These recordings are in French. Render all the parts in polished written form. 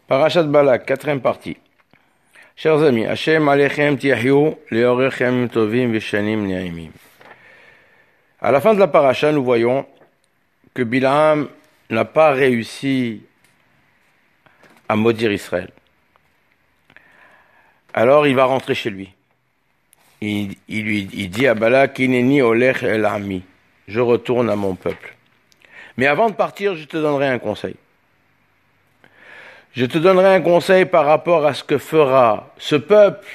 Parashat Balak, quatrième partie. Chers amis, Hashem alechem tiahyu leorechem tovim veshanim ne'imim. À la fin de la paracha, nous voyons que Bilam n'a pas réussi à maudire Israël. Alors il va rentrer chez lui. Il dit à Balak, Ineni olech el ami, je retourne à mon peuple. Mais avant de partir, je te donnerai un conseil. Je te donnerai un conseil par rapport à ce que fera ce peuple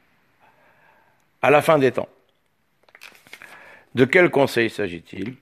à la fin des temps. De quel conseil s'agit-il?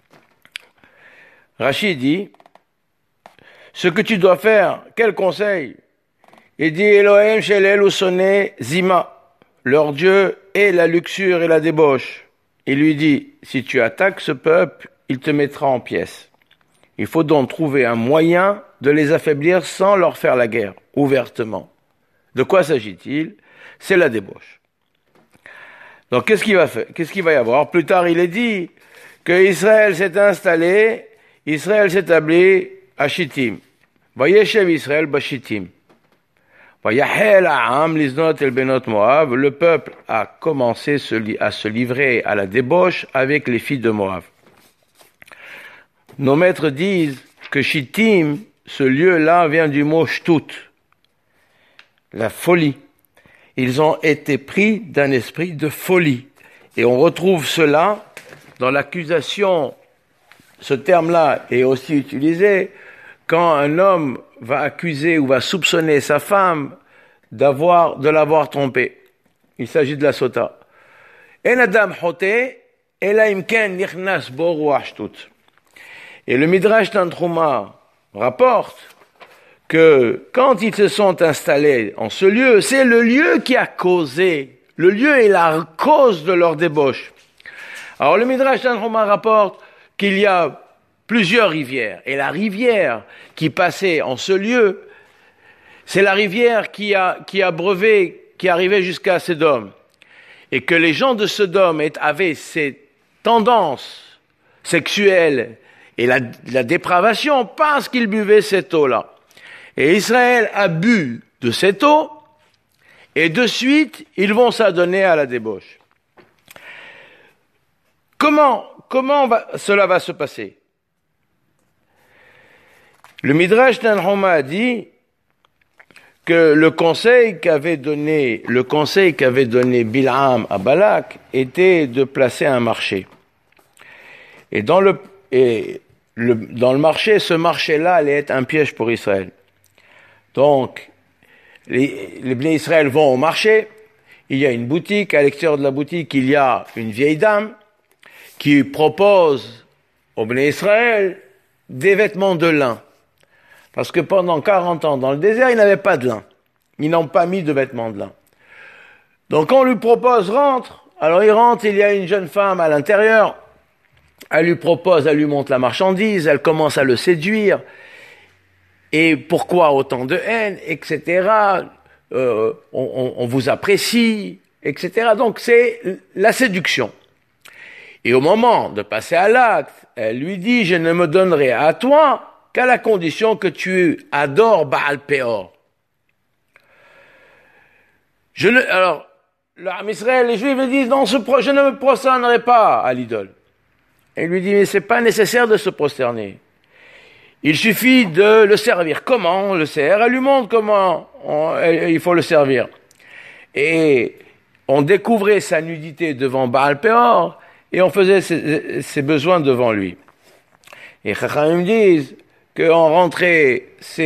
Rachid dit, ce que tu dois faire, quel conseil? Il dit, Elohim shelel usone zima, leur Dieu est la luxure et la débauche. Il lui dit, si tu attaques ce peuple, il te mettra en pièces. Il faut donc trouver un moyen de les affaiblir sans leur faire la guerre, ouvertement. De quoi s'agit-il? C'est la débauche. Donc qu'est-ce qu'il va faire? Qu'est-ce qu'il va y avoir? Plus tard, il est dit que Israël s'est installé, Israël s'est établi à Shittim. Vayeshev Israël bashittim. Vayahel ha'am liznot el benot Moab. Le peuple a commencé à se livrer à la débauche avec les filles de Moab. Nos maîtres disent que Shittim, ce lieu-là, vient du mot shtut, la folie. Ils ont été pris d'un esprit de folie. Et on retrouve cela dans l'accusation. Ce terme-là est aussi utilisé quand un homme va accuser ou va soupçonner sa femme de l'avoir trompé. Il s'agit de la sota. En adam hote, ela imken nichnas bo ruach shtut. Et le Midrash Tantruma rapporte que quand ils se sont installés en ce lieu, c'est le lieu qui a causé. Le lieu est la cause de leur débauche. Alors le Midrash Tantruma rapporte qu'il y a plusieurs rivières. Et la rivière qui passait en ce lieu, c'est la rivière qui arrivait jusqu'à Sodome. Et que les gens de Sodome avaient ces tendances sexuelles et la dépravation parce qu'ils buvaient cette eau-là. Et Israël a bu de cette eau, et de suite, ils vont s'adonner à la débauche. Comment cela va se passer? Le Midrash Tanhuma a dit que le conseil qu'avait donné Bilam à Balak était de placer un marché. Et dans le marché, ce marché-là allait être un piège pour Israël. Donc, les Bnei Israël vont au marché, il y a une boutique, à l'extérieur de la boutique, il y a une vieille dame qui propose aux Bnei Israël des vêtements de lin. Parce que pendant 40 ans dans le désert, ils n'avaient pas de lin. Ils n'ont pas mis de vêtements de lin. Donc on lui propose, rentre. Alors il rentre, il y a une jeune femme à l'intérieur. Elle lui montre la marchandise, elle commence à le séduire. Et pourquoi autant de haine, etc. On vous apprécie, etc. Donc c'est la séduction. Et au moment de passer à l'acte, elle lui dit, je ne me donnerai à toi qu'à la condition que tu adores Baal Peor. Alors, Israël, les Juifs lui disent, non, je ne me prosternerai pas à l'idole. Et il lui dit, mais c'est pas nécessaire de se prosterner. Il suffit de le servir. Comment on le sert? Elle lui montre comment il faut le servir. Et on découvrait sa nudité devant Baal Peor et on faisait ses besoins devant lui. Et Chachamim disent qu'en rentrée,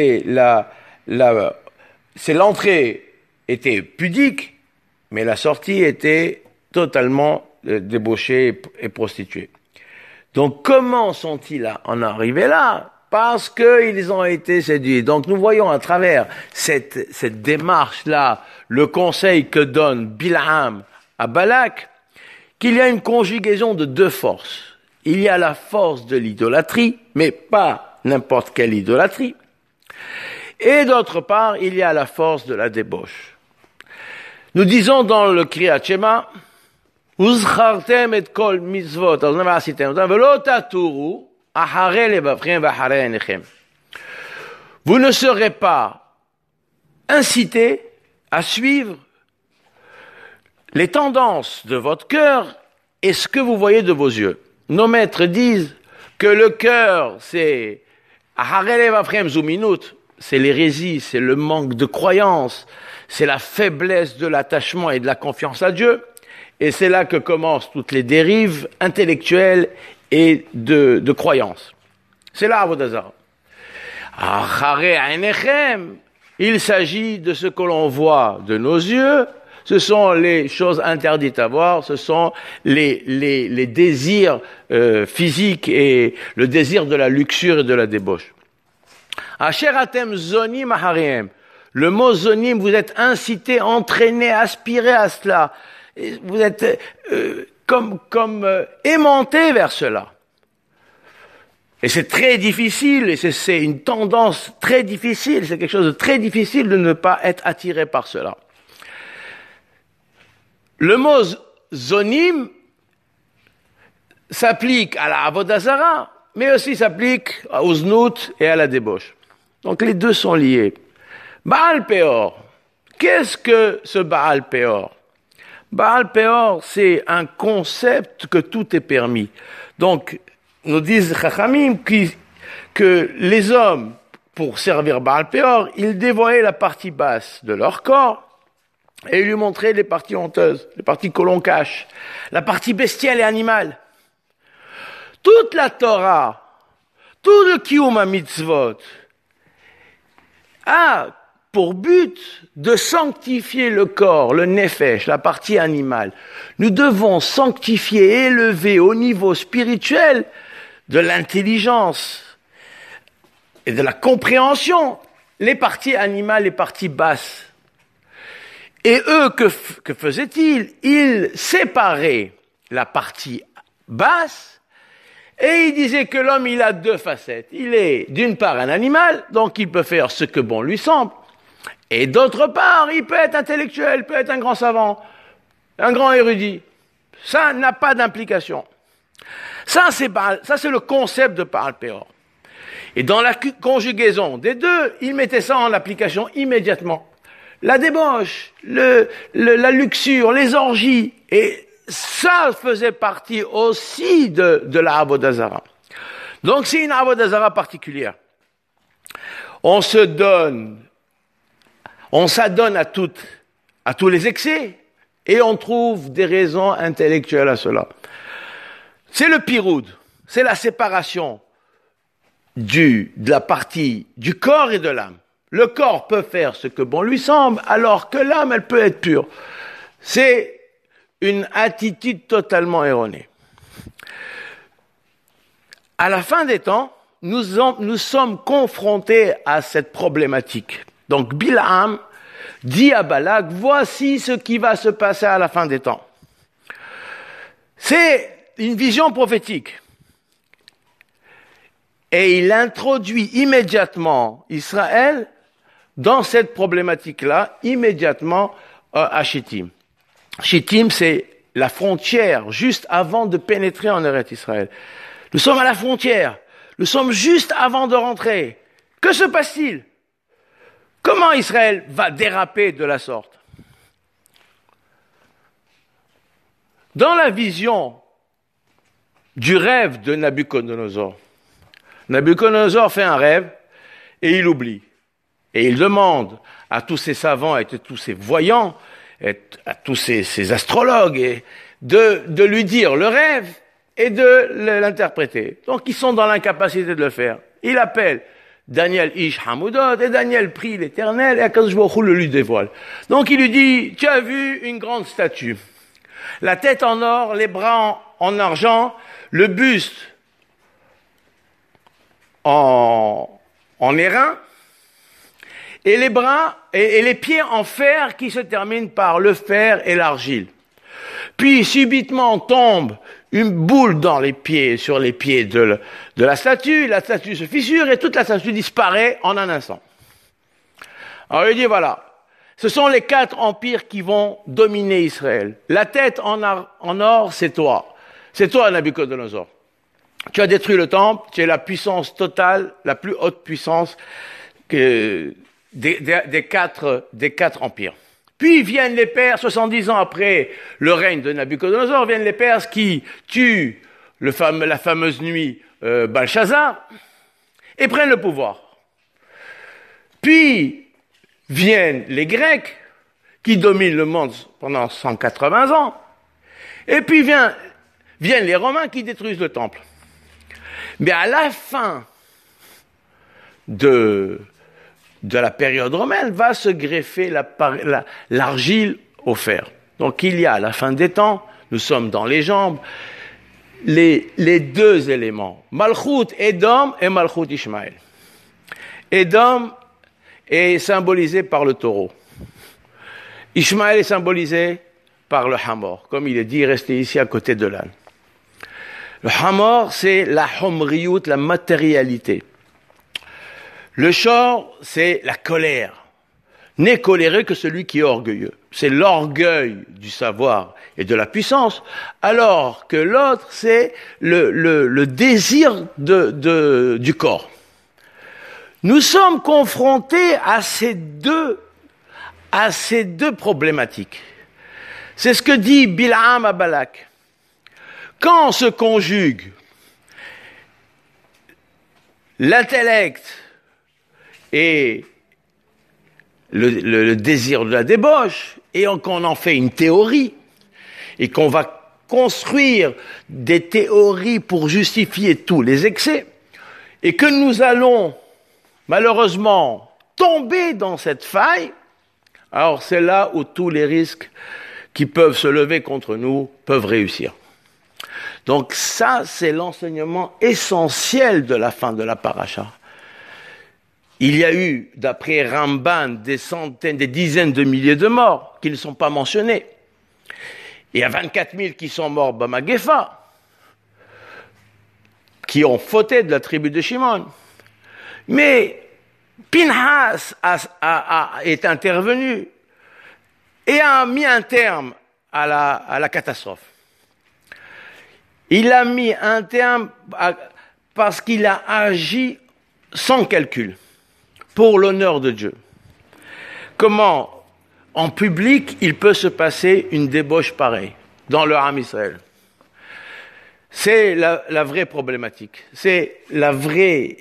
l'entrée était pudique, mais la sortie était totalement débauchée et prostituée. Donc comment sont-ils en arrivés là? Parce qu'ils ont été séduits. Donc nous voyons à travers cette démarche-là, le conseil que donne Bilam à Balak, qu'il y a une conjugaison de deux forces. Il y a la force de l'idolâtrie, mais pas n'importe quelle idolâtrie. Et d'autre part, il y a la force de la débauche. Nous disons dans le Kriyat Shema, Uzchartem et kol mitzvot, velo taturu, ahare lebavchem v'ahare enechem. Vous ne serez pas inciter à suivre les tendances de votre cœur et ce que vous voyez de vos yeux. Nos maîtres disent que le cœur, c'est c'est l'hérésie, c'est le manque de croyance, c'est la faiblesse de l'attachement et de la confiance à Dieu. Et c'est là que commencent toutes les dérives intellectuelles et de croyances. C'est là, Avodah Zarah. Il s'agit de ce que l'on voit de nos yeux. Ce sont les choses interdites à voir, ce sont les désirs physiques et le désir de la luxure et de la débauche. Asheratem zonim ahariem. Le mot zonim, vous êtes incité, entraîné, aspiré à cela. Vous êtes comme aimanté vers cela. Et c'est très difficile, et c'est une tendance très difficile, c'est quelque chose de très difficile de ne pas être attiré par cela. Le mot zonim s'applique à la Avodah Zarah, mais aussi s'applique au znout et à la débauche. Donc les deux sont liés. Baal Peor. Qu'est-ce que ce Baal Peor? Baal Peor, c'est un concept que tout est permis. Donc, nous disent Chachamim que les hommes, pour servir Baal Peor, ils dévoilaient la partie basse de leur corps et ils lui montraient les parties honteuses, les parties que l'on cache, la partie bestiale et animale. Toute la Torah, tout le Kiyum HaMitzvot a pour but de sanctifier le corps, le nefesh, la partie animale. Nous devons sanctifier, élever au niveau spirituel de l'intelligence et de la compréhension les parties animales, les parties basses. Et eux, que faisaient-ils? Ils séparaient la partie basse et ils disaient que l'homme, il a deux facettes. Il est d'une part un animal, donc il peut faire ce que bon lui semble. Et d'autre part, il peut être intellectuel, il peut être un grand savant, un grand érudit. Ça n'a pas d'implication. Ça, c'est le concept de Baal Peor. Et dans la conjugaison des deux, ils mettaient ça en application immédiatement. La débauche, la luxure, les orgies, et ça faisait partie aussi de la Avodah Zarah. Donc c'est une Avodah Zarah particulière. On s'adonne à tous les excès, et on trouve des raisons intellectuelles à cela. C'est le piroud, c'est la séparation de la partie du corps et de l'âme. Le corps peut faire ce que bon lui semble, alors que l'âme, elle peut être pure. C'est une attitude totalement erronée. À la fin des temps, nous sommes confrontés à cette problématique. Donc Bilam dit à Balak, voici ce qui va se passer à la fin des temps. C'est une vision prophétique. Et il introduit immédiatement Israël dans cette problématique-là, immédiatement à Shittim. Shittim, c'est la frontière, juste avant de pénétrer en Eretz Israël. Nous sommes à la frontière, nous sommes juste avant de rentrer. Que se passe-t-il? Comment Israël va déraper de la sorte? Dans la vision du rêve de Nabuchodonosor, Nabuchodonosor fait un rêve et il oublie. Et il demande à tous ces savants et à tous ces voyants, et à tous ces astrologues, de lui dire le rêve et de l'interpréter. Donc ils sont dans l'incapacité de le faire. Il appelle Daniel Ish Hamoudot et Daniel prie l'Éternel et Akadosh Baruch Hu le lui dévoile. Donc il lui dit, tu as vu une grande statue, la tête en or, les bras en argent, le buste en airain, et les bras et les pieds en fer qui se terminent par le fer et l'argile. Puis subitement tombe une boule dans les pieds, sur les pieds de la statue se fissure et toute la statue disparaît en un instant. Alors il dit voilà, ce sont les 4 empires qui vont dominer Israël. La tête en or, c'est toi. C'est toi, Nabuchodonosor. Tu as détruit le temple, tu es la puissance totale, la plus haute puissance des quatre empires. Puis viennent les Perses, 70 ans après le règne de Nabuchodonosor, viennent les Perses qui tuent la fameuse nuit Belshazzar et prennent le pouvoir. Puis viennent les Grecs qui dominent le monde pendant 180 ans. Et puis viennent les Romains qui détruisent le temple. Mais à la fin de la période romaine va se greffer l'argile au fer. Donc il y a à la fin des temps, nous sommes dans les jambes, les deux éléments, Malchut Edom et Malchut Ishmaël. Edom est symbolisé par le taureau. Ishmaël est symbolisé par le hamor, comme il est dit, restez ici à côté de l'âne. Le hamor, c'est la homriout, la matérialité. Le shor, c'est la colère. N'est coléré que celui qui est orgueilleux. C'est l'orgueil du savoir et de la puissance, alors que l'autre, c'est le désir du corps. Nous sommes confrontés à ces deux problématiques. C'est ce que dit Bil'am à Balak. Quand se conjugue l'intellect et le désir de la débauche, et qu'on en fait une théorie, et qu'on va construire des théories pour justifier tous les excès, et que nous allons malheureusement tomber dans cette faille, alors c'est là où tous les risques qui peuvent se lever contre nous peuvent réussir. Donc ça, c'est l'enseignement essentiel de la fin de la paracha. Il y a eu, d'après Ramban, des centaines, des dizaines de milliers de morts qui ne sont pas mentionnés. Il y a 24 000 qui sont morts Bamagefa, qui ont fauté de la tribu de Shimon. Mais Pinhas est intervenu et a mis un terme à la catastrophe. Il a mis un terme parce qu'il a agi sans calcul, pour l'honneur de Dieu. Comment, en public, il peut se passer une débauche pareille dans le Ham Israël? C'est la vraie problématique. C'est la vraie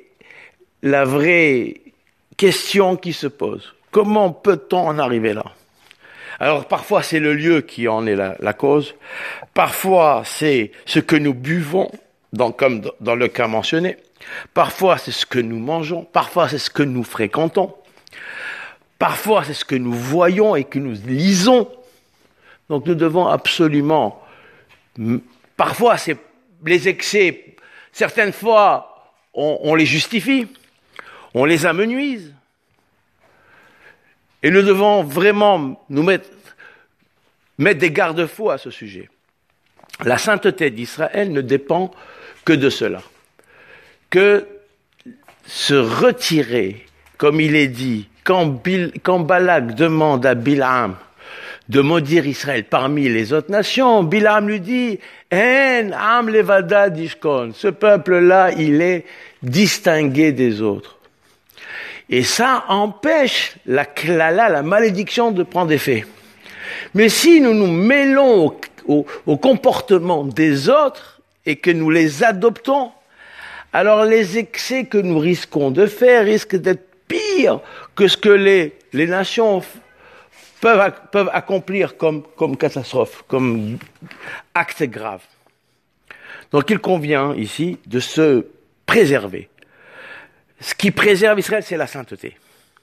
question qui se pose. Comment peut-on en arriver là? Alors parfois c'est le lieu qui en est la cause, parfois c'est ce que nous buvons, comme dans le cas mentionné, parfois c'est ce que nous mangeons, parfois c'est ce que nous fréquentons, parfois c'est ce que nous voyons et que nous lisons. Donc nous devons absolument, parfois c'est les excès, certaines fois on les justifie, on les amenuise. Et nous devons vraiment nous mettre des garde-fous à ce sujet. La sainteté d'Israël ne dépend que de cela. Que se retirer, comme il est dit, quand Balak demande à Bil'am de maudire Israël parmi les autres nations, Bil'am lui dit « En am levada dishkon » ce peuple-là, il est distingué des autres. Et ça empêche la klala, la malédiction de prendre effet. Mais si nous nous mêlons au comportement des autres et que nous les adoptons, alors les excès que nous risquons de faire risquent d'être pires que ce que les nations peuvent accomplir comme catastrophe, comme acte grave. Donc il convient ici de se préserver. Ce qui préserve Israël, c'est la sainteté.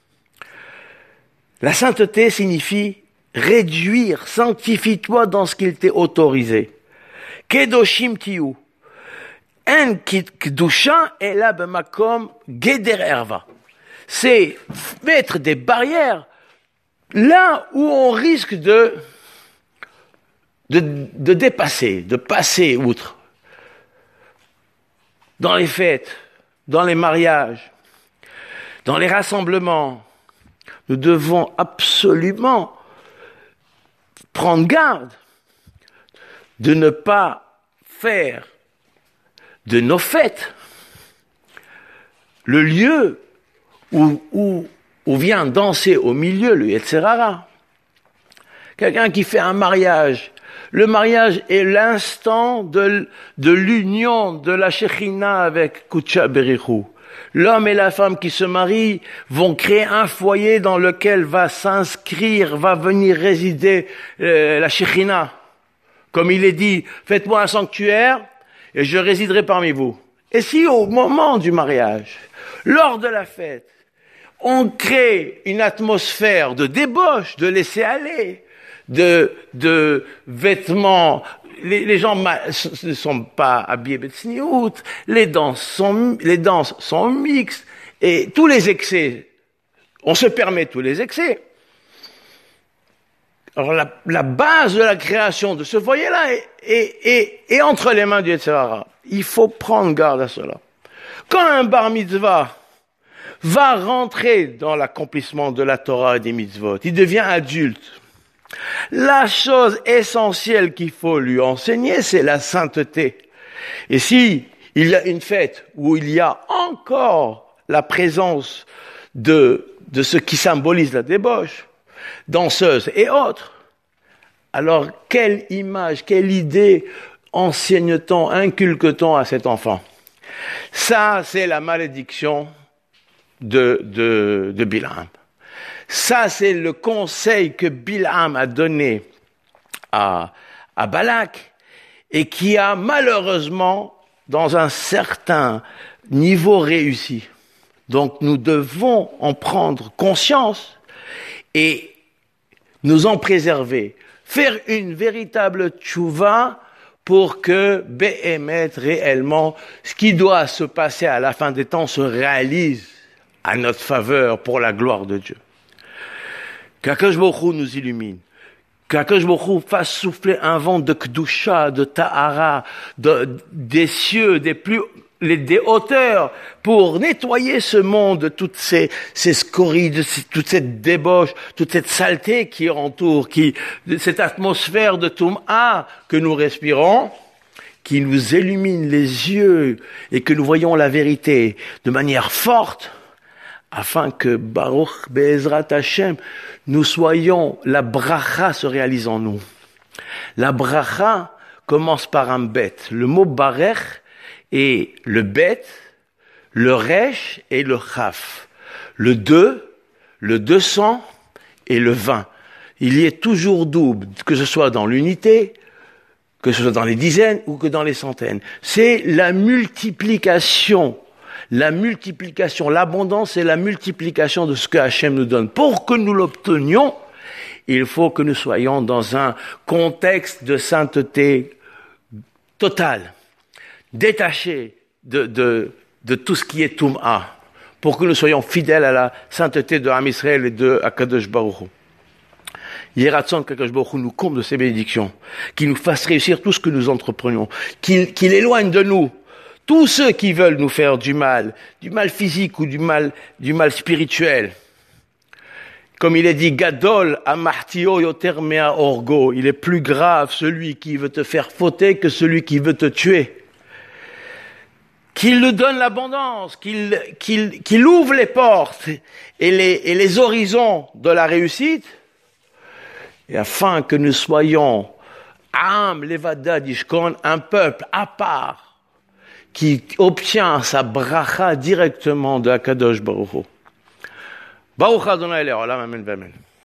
La sainteté signifie réduire, sanctifie-toi dans ce qu'il t'est autorisé. Kedoshim tiyu. En kedusha ela b'makom geder erva. C'est mettre des barrières là où on risque de dépasser, de passer outre. Dans les fêtes, dans les mariages, dans les rassemblements, nous devons absolument prendre garde de ne pas faire de nos fêtes le lieu où ou vient danser au milieu le Yetzer Hara. Quelqu'un qui fait un mariage. Le mariage est l'instant de l'union de la Shekhinah avec Kudsha Berichu. L'homme et la femme qui se marient vont créer un foyer dans lequel va s'inscrire, va venir résider la Shekhinah. Comme il est dit, faites-moi un sanctuaire et je résiderai parmi vous. Et si au moment du mariage, lors de la fête, on crée une atmosphère de débauche, de laisser aller, de vêtements, les gens ne sont pas habillés betsniout, les danses sont mixtes, et tous les excès, on se permet tous les excès. Alors la base de la création de ce foyer-là est entre les mains du Yetzer Hara. Il faut prendre garde à cela. Quand un bar mitzvah va rentrer dans l'accomplissement de la Torah et des mitzvot, il devient adulte. La chose essentielle qu'il faut lui enseigner, c'est la sainteté. Et si il y a une fête où il y a encore la présence de ce qui symbolise la débauche, danseuses et autres, alors quelle image, quelle idée enseigne-t-on, inculque-t-on à cet enfant? Ça, c'est la malédiction de Bilam. Ça, c'est le conseil que Bilam a donné à Balak et qui a malheureusement, dans un certain niveau, réussi. Donc, nous devons en prendre conscience et nous en préserver. Faire une véritable tchouva pour que, béhémet, réellement, ce qui doit se passer à la fin des temps se réalise à notre faveur pour la gloire de Dieu. Qu'Akadosh Baruch Hu nous illumine. Qu'Akadosh Baruch Hu fasse souffler un vent de Kedusha, de Tahara, des cieux, des hauteurs, pour nettoyer ce monde de toutes ces scories, de toute cette débauche, toute cette saleté qui entoure, de cette atmosphère de Toum'a que nous respirons, qui nous illumine les yeux et que nous voyons la vérité de manière forte, afin que Baruch Be'ezrat Hashem, nous soyons, la bracha se réalise en nous. La bracha commence par un bet. Le mot barech est le bet, le resh et le chaf. Le 2, le 200 et le 20. Il y est toujours double, que ce soit dans l'unité, que ce soit dans les dizaines ou que dans les centaines. C'est la multiplication. L'abondance et la multiplication de ce que Hachem nous donne. Pour que nous l'obtenions, il faut que nous soyons dans un contexte de sainteté totale, détaché de tout ce qui est Toum'a, pour que nous soyons fidèles à la sainteté de Am Israël et de Akadosh Baruch Hu. Yeratzon qu'Akadosh Baruch Hu nous comble de ses bénédictions, qu'il nous fasse réussir tout ce que nous entreprenons, qu'il éloigne de nous tous ceux qui veulent nous faire du mal physique ou du mal spirituel. Comme il est dit, Gadol amartio yoter mea orgo, il est plus grave celui qui veut te faire fauter que celui qui veut te tuer. Qu'il nous donne l'abondance, qu'il ouvre les portes et les horizons de la réussite, et afin que nous soyons Am levada dishkon, un peuple à part, qui obtient sa bracha directement de Akadosh Baruch Hu. Baruch Adonai Le'olam, amen, amen.